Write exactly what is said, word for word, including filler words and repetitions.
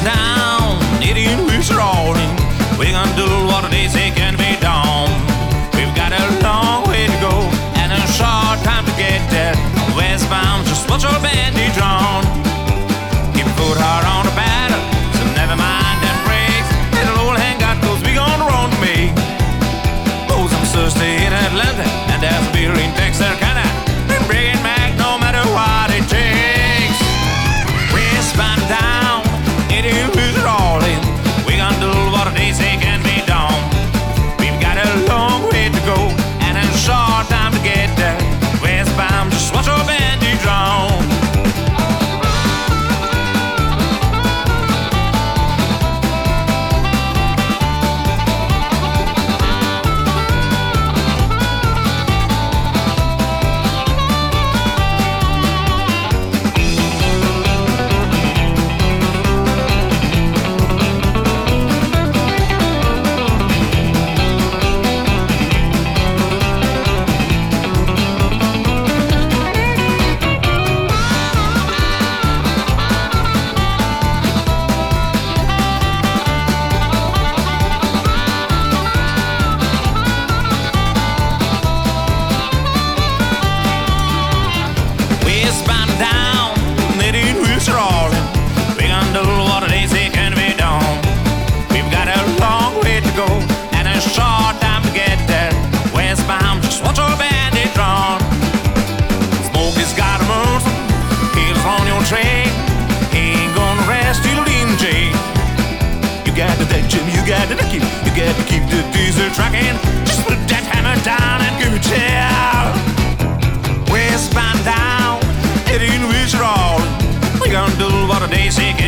down, Indian wheels rolling. We're gonna do what they say can be done. We've got a long way to go and a short time to get there. Westbound, just watch your bandy drawn. Keep your foot hard on the pedal, so never mind them brakes. Little old hand got those big on the road to me. Oh, some Thursday in Atlanta, and there's a beer in Texarkana. Been bringing back no matter what it takes. Westbound down, Indian wheels rolling. We're gonna do what they say can be done. We've got a long way to go and a short time to get there. Westbound, just watch your bandy drawn. Westbound down, Indian wheels rolling. We're gonna do what they say can be done. We've got a long way to go and a short time to get there. Westbound, just watch your bandit drawn. Smoke has got a move, heels on your train. He ain't gonna rest till the end, Jay. You got to that Jim, you got to keep, you got to keep the diesel trucking. Just put that hammer down and give it down. Westbound down, Indian wheels rolling. We gonna do what they say